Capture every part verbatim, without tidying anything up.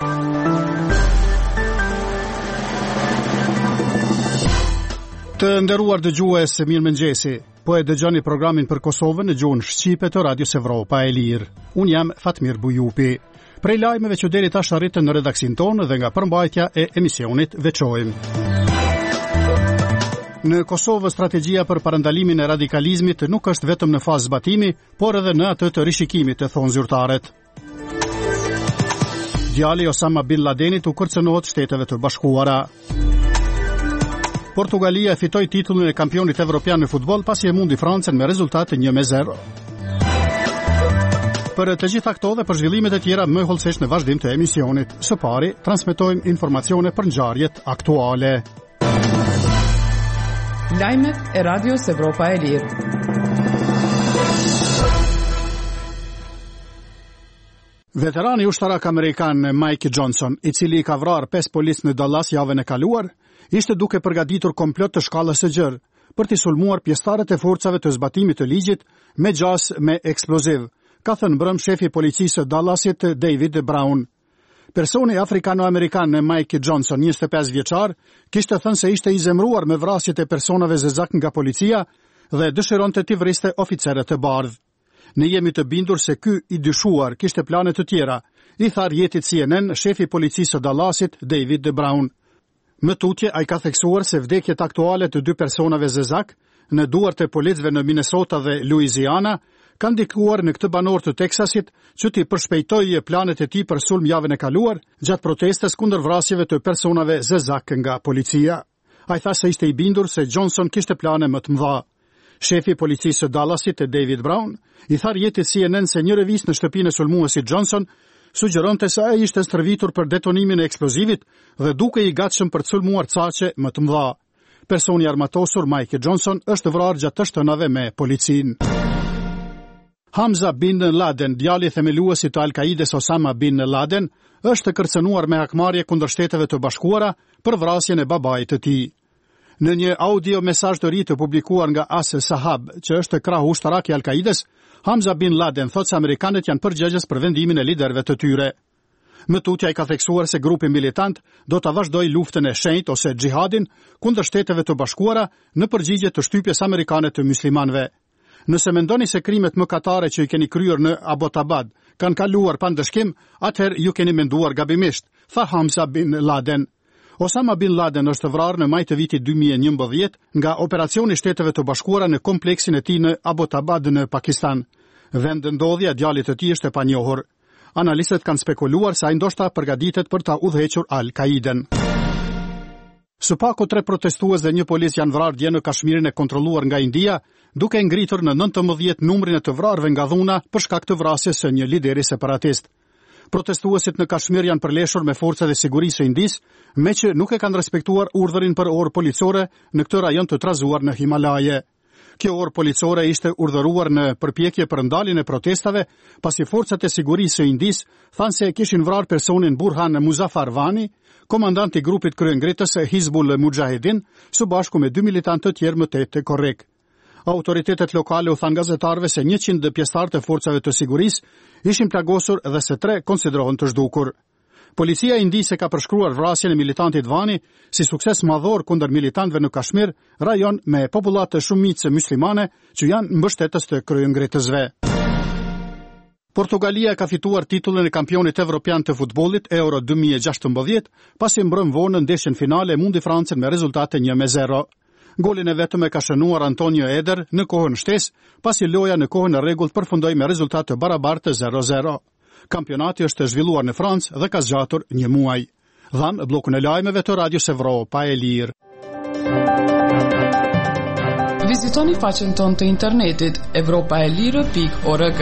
Të nderuar dëgjues, mirëmëngjesi. Po e dëgjoni programin për Kosovën në gjuhën shqipe të Radios Evropa e Lirë. Unë jam Fatmir Bujupi. Prej lajmeve që deri tash arritën në redaksin tonë dhe nga përmbajtja e emisionit veçojmë. Në Kosovë strategjia për parandalimin e radikalizmit nuk është vetëm në fazë zbatimi, por edhe në atë të rishikimit, të thonë zyrtarët. Djali Osama Bin Ladenit u kërcënohet Shteteve të Bashkuara. Portugalia fitoi titullin e kampionit evropian në futboll pasi e mundi Francën me rezultat një me zero. Për të gjitha këto dhe për zhvillimet e tjera më hollësisht në vazhdim të emisionit. Së pari, transmetojmë informacione për ngjarjet aktuale. Lajmet e Radios Evropa e Lirë. Veterani ushtarak amerikan Mike Johnson, i cili ka vrarë pesë policë në Dallas javën e kaluar, ishte duke përgatitur komplot të shkallës së gjerë për të sulmuar pjesëtarët e forcave të zbatimit të ligjit me gjas me eksploziv, ka thënë mbrëm shefi i policisë së Dallasit David Brown. Personi afrikano-amerikan Mike Johnson, njëzet e pesë vjeçar, kishte thënë se ishte i zemruar me vrasjet e personave zezak nga policia dhe dëshironte t'i vriste oficerët të bardhë. Ne jemi të bindur se ky i dyshuar kishte plane të tjera, i tha rjetit C N N shefi i policisë së Dallasit David Brown. Më tutje, ai ka theksuar se vdekjet aktuale të dy personave zezak në duart e policëve në Minnesota dhe Louisiana kanë ndikuar në këtë banor të Teksasit që t'i përshpejtojë planet e tij për sulm javën e kaluar gjatë protestës kundër vrasjeve të personave zezak nga policia. Ai tha se ishte i bindur se Johnson kishte plane më të mëdha. Shefi i policisë së Dallasit David Brown i tha rjetit C N N se një revistë në shtëpinë e sulmuesit Johnson sugjeronte se ai ishte stërvitur për detonimin e eksplozivit dhe duke i gatshëm për të sulmuar caqe më të mëdha. Personi armatosur Mike Johnson është vrarë gjatë të shtënave me policinë. Hamza Bin Laden, djali themeluesit të Al-Kaides Osama Bin Laden, është kërcënuar me hakmarrje kundër Shteteve të Bashkuara për vrasjen e babait të tij. Në një audio mesazh të ri të publikuar nga As Sahab, që është krahu ushtarak i Al-Kaides, Hamza Bin Laden thotë se amerikanët janë përgjegjës për vendimin e liderëve të tyre. Më tutje ai ka theksuar se grupi militant do ta vazhdojë luftën e shenjtë ose xhihadin kundër Shteteve të Bashkuara në përgjigje të shtypjes amerikane të muslimanëve. Nëse mendoni se krimet mëkatare që i keni kryer në Abbottabad kanë kaluar pa ndëshkim, atëherë ju keni menduar gabimisht, tha Hamza Bin Laden. Osama Bin Laden është vrarë në maj të vitit dy mijë e njëmbëdhjetë nga operacioni i Shteteve të Bashkuara në kompleksin e tij në Abbottabad në Pakistan. Vend ndodhja djalit të tij është e panjohur. Analistët kanë spekuluar se ai ndoshta përgatitet për ta udhëhequr Al-Qaiden. Së paku tre protestues dhe një polic janë vrarë dje në Kashmirin e kontrolluar nga India, duke ngritur në nëntëmbëdhjetë numrin e të vrarëve nga dhuna për shkak të vrasjes së një lideri separatist. Protestuesit në Kashmir janë përleshur me forcat e sigurisë së Indisë, meqë nuk e kanë respektuar urdhërin për orë policore në këtë rajon të trazuar në Himalaje. Kjo orë policore ishte urdhëruar në përpjekje për ndaljen e protestave, pasi forcat e sigurisë së Indisë thanë se kishin vrarë personin Burhan Muzaffar Wani, komandant i grupit kryengritës Hizbul Mujahedin, së bashku me dy militantë të tjerë më tetë të korrek. Autoritetet lokale u thanë gazetarëve se njëqind pjesëtarë të forcave të sigurisë ishin plagosur dhe se tre konsiderohen të zhdukur. Policia indise ka përshkruar vrasjen e militantit Wani si sukses madhor kundër militantëve në Kashmir, rajon me popullatë shumicë muslimane që janë mbështetës të kryengritësve. Portugalia ka fituar titullin e kampionit evropian të futbollit Euro dy mijë e gjashtëmbëdhjetë, pasi mbrëm vonë në ndeshjen finale e mundi Francën me rezultate një me zero. Golin e vetëm e ka shënuar Antonio Eder në kohën shtesë, pasi loja në kohën e rregullt përfundoi me rezultat të barabartë zero zero. Kampionati është zhvilluar në Francë dhe ka zgjatur një muaj. Dhamë bllokun e lajmeve të Radios Evropa e Lirë. Vizitoni faqen tonë të internetit evropaelire pikë org.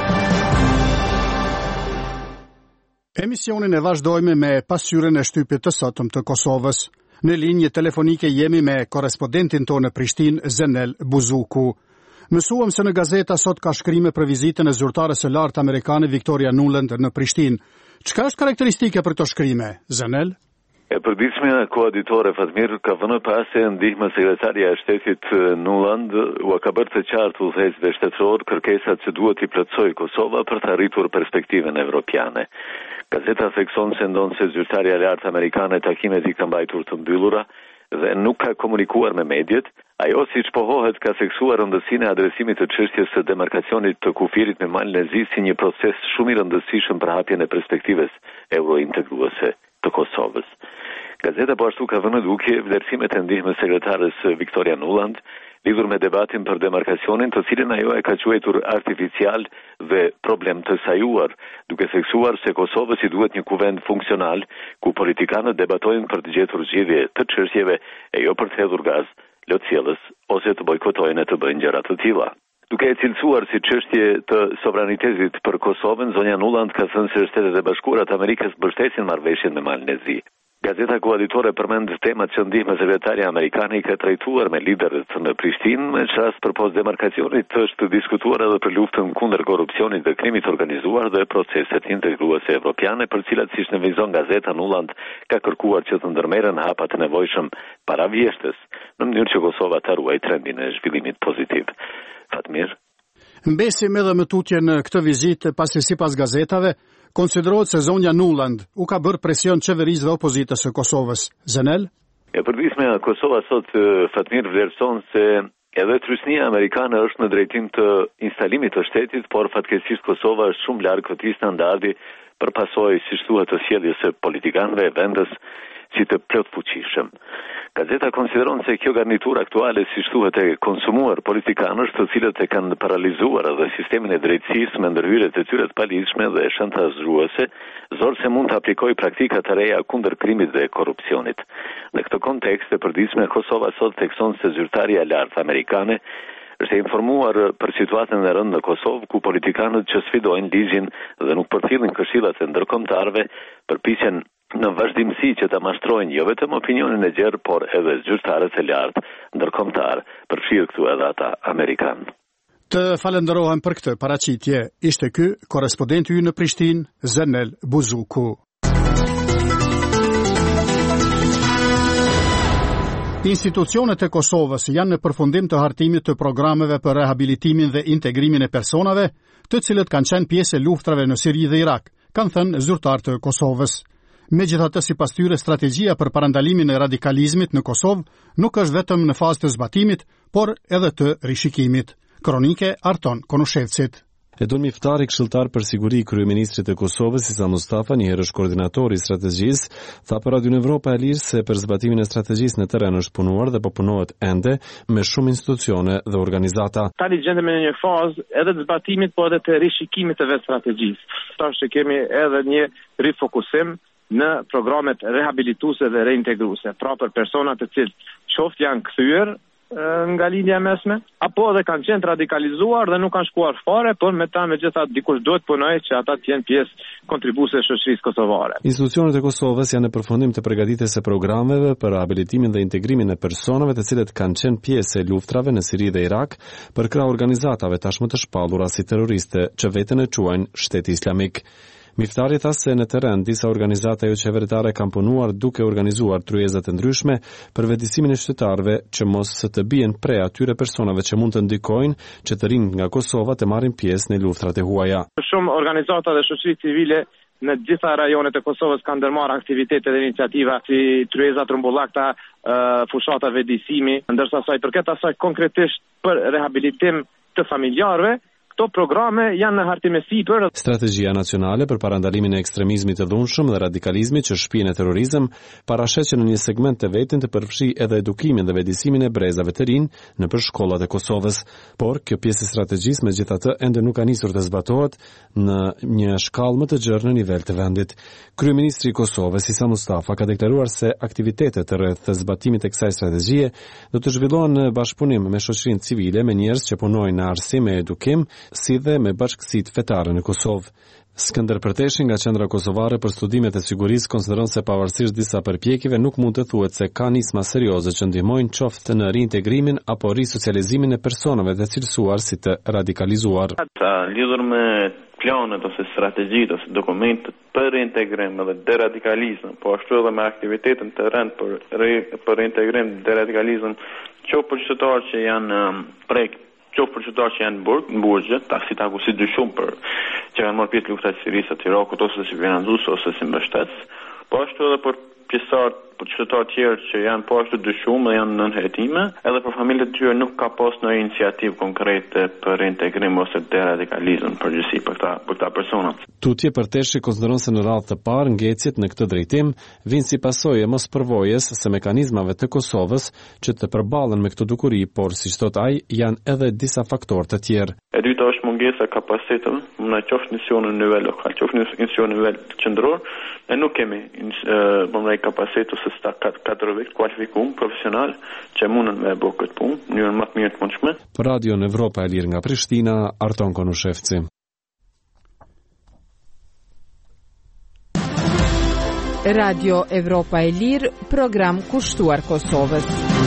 Emisionin e vazhdojmë me pasqyrën e shtypit të sotëm të Kosovës. Në linjë telefonike jemi me korespondentin tonë në Prishtinë, Zenel Buzuku. Mësuam se në gazeta sot ka shkrime për vizitën e zyrtares së lartë amerikane Victoria Nuland në Prishtinë. Çka është karakteristike për këto shkrime, Zenel? E përditshmja koaditore Fatmir ka vënë pas se ndihmë sekretarja e shtetit Nuland u ka bërë të qartë udhëheqësve shtetëror kërkesat që duhet i plotësojë Kosova për të arritur perspektiven evropiane. Gazeta thekson se ndonë se zyrtarja e lartë amerikane takimet i ka mbajtur të mbyllura dhe nuk ka komunikuar me mediat. Ajo, siç pohohet, ka theksuar rëndësinë e adresimit të çështjes së demarkacionit të kufirit me malin e zi si një proces shumë i rëndësishëm për hapjen e perspektives eurointegruese të Kosovës. Gazeta po ashtu ka vënë duke vlerësimet e ndihmës sekretares Victoria Nuland lidhur me debatin për demarkacionin, të cilin ajo e ka quajtur artificial dhe problem të sajuar, duke theksuar se Kosovës i duhet një kuvend funksional ku politikanët debatojnë për të gjetur zgjidhje të çështjeve e jo për të hedhur gaz, lotësjellës ose të bojkotojnë e të bëjnë gjëra të tilla. Duke e cilësuar si çështje të sovranitetit për Kosovën, zonja Nuland ka thënë se Shtetet e Bashkuara të Amerikës mbështesin marrëveshjen me malin e zi. Gazeta koaditore përmend temat që ndihmë sekretarja amerikane i ka trajtuar me liderët në Prishtinë, me çast përpos demarkacionit është diskutuar edhe për luftën kundër korrupsionit dhe krimit organizuar dhe proceset integruese evropiane, për cilat, siç nënvizon Gazeta, Nuland ka kërkuar që të ndërmerren hapa të nevojshëm para vjeshtës, në mënyrë që Kosova të ruajë trendin e zhvillimit pozitiv. Fatmir. Mbesim edhe më tutje në këtë vizitë, pasi sipas gazetave konsiderohet se zonja Nuland u ka bërë presion qeverisë dhe opozitës së Kosovës. Zenel? E përditshmja Kosova sot, Fatmir, vlerëson se edhe trysnia amerikane është në drejtim të instalimit të shtetit, por fatkeqësisht Kosova është shumë larg këtij standardi për pasojë, siç thuhet, të sjelljes së politikanëve e vendës si të plot fuqishëm. Gazeta konsideron se kjo garnitur aktuale, siç thuhet, e konsumuar politikanësh të cilët e kanë paralizuar edhe sistemin e drejtësisë me ndërhyrjet e tyre të palidhshme dhe shantazhuese, zor se mund të aplikojë praktika të reja kundër krimit dhe korrupsionit. Në këtë kontekst, e përditshme Kosova sot thekson se zyrtarja e lartë amerikane është informuar për situatën e rëndë në Kosovë, ku politikanët që sfidojnë ligjin dhe nuk përfillin këshillat e ndërkombëtarëve përpiqen në vazhdimsi që ta mashtrojnë jo vetëm opinionin e gjerë, por edhe zyrtarët e lartë ndërkombëtar, përfshirë këtu edhe ata amerikanë. Të falenderohem për këtë paraqitje. Ishte ky korrespondenti ynë në Prishtinë, Zenel Buzuku. Institucionet e Kosovës janë në përfundim të hartimit të programeve për rehabilitimin dhe integrimin e personave, të cilët kanë qenë pjesë e luftrave në Siri dhe Irak, kanë thënë zyrtarët të Kosovës. Megjithatë, sipas tyre, strategjia për parandalimin e radikalizmit në Kosovë nuk është vetëm në fazë të zbatimit, por edhe të rishikimit. Kronike Arton Konushevcit. Edon Miftari, këshilltar për siguri i kryeministrit të Kosovës, Isa Mustafa, një herësh koordinator i strategjisë, tha për Radion Evropa e Lirë se për zbatimin e strategjisë në terren është punuar dhe po punohet ende me shumë institucione dhe organizata. Tani gjendemi në një fazë edhe të zbatimit, po edhe të rishikimit të vetë strategjisë. Tash që kemi edhe një rifokusim në programet rehabilituese dhe reintegruese, pra për persona të cilët qoftë janë kthyer nga lidhja mesme, apo edhe kanë qenë radikalizuar dhe nuk kanë shkuar fare, por me ta megjithatë dikush duhet punojë që ata të jenë pjesë kontribuese e shoqërisë kosovare. Institucionet e Kosovës janë në përfundim të përgatitjes së programeve për rehabilitimin dhe integrimin e personave të cilët kanë qenë pjesë e luftrave në Siri dhe Irak për krah organizatave tashmë të shpallura si terroriste që veten e quajnë Shteti Islamik. Miftari tha se në terren disa organizata jo qeveritare kanë punuar duke organizuar tryezat e ndryshme për vetësimin e qytetarëve që mos të bien pre atyre personave që mund të ndikojnë që të rinë nga Kosova të marrin pjesë në luftrat e huaja. Shumë organizata dhe shoqëri civile në gjitha rajonet e Kosovës kanë ndërmarrë aktivitete dhe iniciativa si tryeza trumbullakta, fushata vetësimi, ndërsa sa i përket asaj konkretisht për rehabilitim të familjarëve, këto programe janë në hartim e sipër. Strategjia nacionale për parandalimin e ekstremizmit të dhunshëm dhe radikalizmit që shpihen në terrorizëm parashet që në një segment të vetin të përfshijë edhe edukimin dhe vetësimin e brezave të rinj nëpër shkollat e Kosovës. Por kjo pjesë e strategjisë megjithatë ende nuk ka nisur të zbatohet në një shkallë më të gjerë në nivel të vendit. Kryeministri i Kosovës, Isa Mustafa, ka deklaruar se aktivitetet rreth zbatimit të kësaj strategjie do të zhvillohen në bashkëpunim me shoqërinë civile, me njerëz që punojnë në arsim e edukim, si dhe me bashkësitë fetare në Kosovë. Skënder Përteshi nga Qendra Kosovare për Studimet e Sigurisë konsideron se pavarësisht disa përpjekjeve nuk mund të thuhet se ka nisma serioze që ndihmojnë qoftë në reintegrimin apo risocializimin e personave të cilësuar si të radikalizuar. Ata lidhur me planet ose strategjit ose dokumentet për integrim dhe deradikalizëm, po ashtu edhe me aktivitetin të rënd për, re, për integrim dhe deradikalizëm, që për qytetarë që janë um, prek, që për qytetarë që janë burg, në burgje, ta si taku si dyshum për që kanë marrë pjesë luftat Sirisë të Irakut ose si financues ose si mbështetës, po ashtu edhe për pjesëtar për qytetarë tjerë që janë po ashtu dyshum dhe janë nën hetime, edhe për familjet e tyre nuk ka pas në iniciativë konkrete për integrim ose deradikalizëm përgjithësi për këta për këta persona. Tutje për teshi konsideron se në radhë të parë ngecjet në këtë drejtim vijnë si pasojë mos përvojës së mekanizmave të Kosovës që të përballen me këtë dukuri, por siç thot ai, janë edhe disa faktorë të tjerë. E dyta është mungesa e kapaciteteve, në qoftë mision në nivel lokal, qoftë mision në nivel qendror, ne nuk kemi bëmrej kapacitet ose sta katër kualifikum profesional që mundën me bëu këtë punë në mënyrë më të mirë të mundshme. Për Radio Evropa e Lirë nga Prishtina, Arton Konushevci. Radio Evropa e Lirë, program kushtuar Kosovës.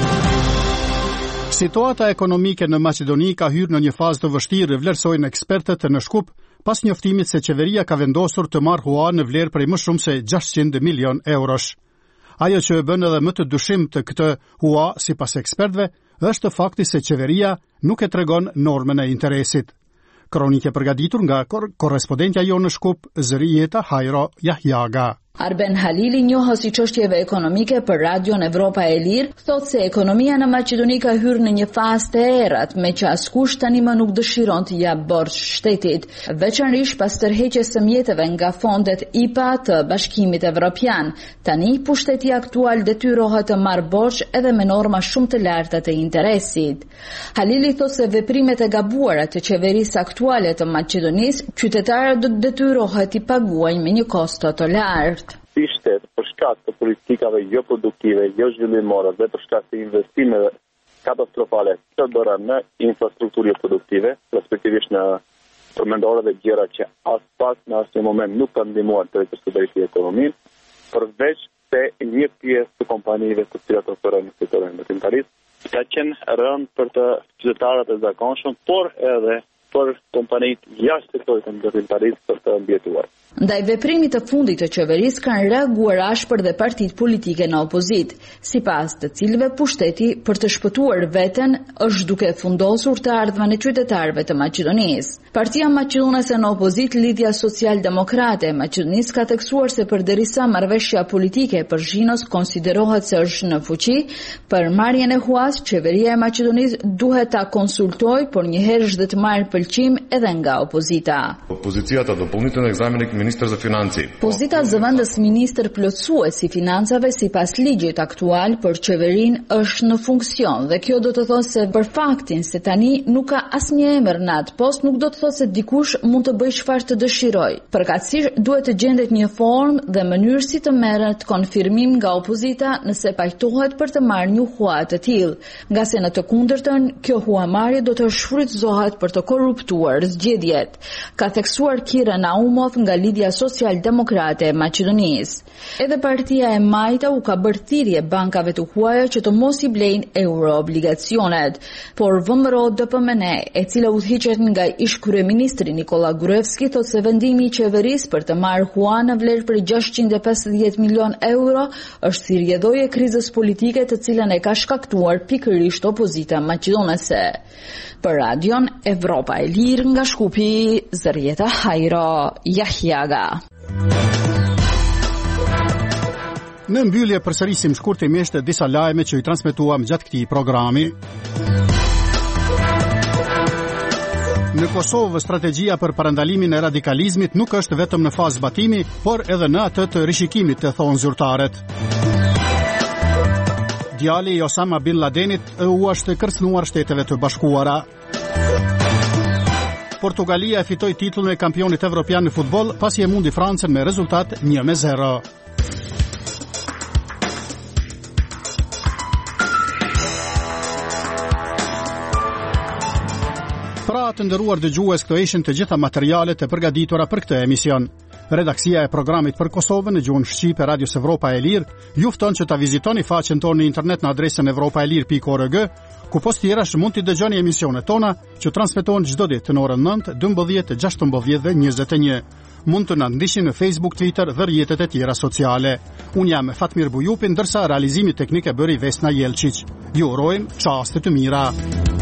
Situata ekonomike në Maqedoni ka hyrë në një fazë të vështirë, vlerësojnë ekspertët në Shkup, pas njoftimit se qeveria ka vendosur të marrë hua në vlerë prej më shumë se gjashtëqind milion eurosh. Ajo që e bën edhe më të dyshim të këtë hua, sipas ekspertëve, është fakti se qeveria nuk e tregon normën e interesit. Kronike përgatitur nga kor- korrespondentja jonë në Shkup, Zërijeta Hajro Jahjaga. Arben Halili, njohës i çështjeve ekonomike për Radion Evropa e Lirë, thot se ekonomia në Maqedoni ka hyrë në një fazë të errët, me që askush tani më nuk dëshiron të jap borxh shtetit, veçanërisht pas tërheqjes së mjeteve nga fondet I P A të Bashkimit Evropian. Tani pushteti aktual detyrohet të marrë borxh edhe me norma shumë të larta të interesit. Halili thot se veprimet e gabuara të qeverisë aktuale të Maqedonisë, qytetarët do të detyrohet të paguajnë me një kosto të lartë. Si shtet, për shkak të politikave jo produktive, jo zhvillimore dhe për shkak të investimeve katastrofale të bëra në infrastrukturë produktive, respektivisht në përmendore dhe gjëra që as pak në asnjë moment nuk kanë ndihmuar të rikthejë ekonominë, përveç se një pjesë të kompanive të cilat operojnë në sektorin ndërtimtarisë, ka qenë rënd për të qytetarët e zakonshëm, por edhe për kompanitë jashtë sektorit të ndërtimtarisë për të mbjetuar. Ndaj veprimit të fundit të qeverisë kanë reaguar ashpër dhe partitë politike në opozitë, sipas të cilëve pushteti për të shpëtuar veten është duke fundosur të ardhmen e qytetarëve të Maqedonisë. Partia maqedonese në opozitë, Lidhja Social-Demokrate e Maqedonisë, ka theksuar se përderisa marrëveshja politike për Zhinos konsiderohet se është në fuqi, për marrjen e huas qeveria e Maqedonisë duhet ta konsultojë, por njëherë është dhe të marrë pëlqim edhe nga opozita. Opozicията допълнителен екзаменик министър за финанси. Pozita zëvendës ministër plotësues i financave sipas ligjit aktual për qeverinë është në funksion dhe kjo do të thotë se për faktin se tani nuk ka asnjë emër në atë post nuk do të thotë se dikush mund të bëjë çfarë të dëshirojë. Përkatësisht duhet të gjendet një formë dhe mënyrë si të merret konfirmim nga opozita nëse pajtohet për të marrë një hua të tillë, nga se në të kundërtën kjo huamarrje do të shfrytëzohet për të korruptuar zgjedhjet, ka theksuar Kira Naumov nga Lidhja Social-Demokrate e Maqedonisë. Edhe partia e Majta u ka bërë thirrje bankave të huaja që të mos i blejnë euroobligacionet, por V M R O D P M N, e cila udhëhiqet nga ish kryeministri Nikola Gruevski, thotë se vendimi i qeverisë për të marrë hua në vlerë për gjashtëqind e pesëdhjetë milion euro është si rrjedhojë e krizës politike të cilën e ka shkaktuar pikërisht opozita maqedonese. Për Radion Evropa e Lirë nga Shkupi, Zërijeta Hajro Jahjaga. Në mbyllje përsërisim shkurtimisht disa lajme që i transmetuam gjatë këtij programi. Në Kosovë, strategjia për parandalimin e radikalizmit nuk është vetëm në fazë zbatimi, por edhe në atë të rishikimit, të thonë zyrtarët. Djali i Osama Bin Ladenit u është kërcënuar Shteteve të Bashkuara. Portugalia e fitoi titullin e kampionit evropian në futboll pasi e mundi Francën me rezultat një me zero. Pra të nderuar dëgjues, këto ishin të gjitha materialet e përgatitura për këtë emision. Redaksia e programit për Kosovën në gjuhën shqipe Radios Evropa e Lirë ju fton që ta vizitoni faqen tonë në internet në adresën evropaelir pikë org, ku post tjerash mund t'i dëgjoni emisionet tona që transmetohen çdo ditë në orën nëntë, dymbëdhjetë, gjashtëmbëdhjetë dhe njëzet e një. Mund të na ndiqni në Facebook, Twitter dhe rrjetet e tjera sociale. Unë jam Fatmir Bujupi, ndërsa realizimi teknik e bëri Vesna Jelčić. Ju urojmë çaste të mira.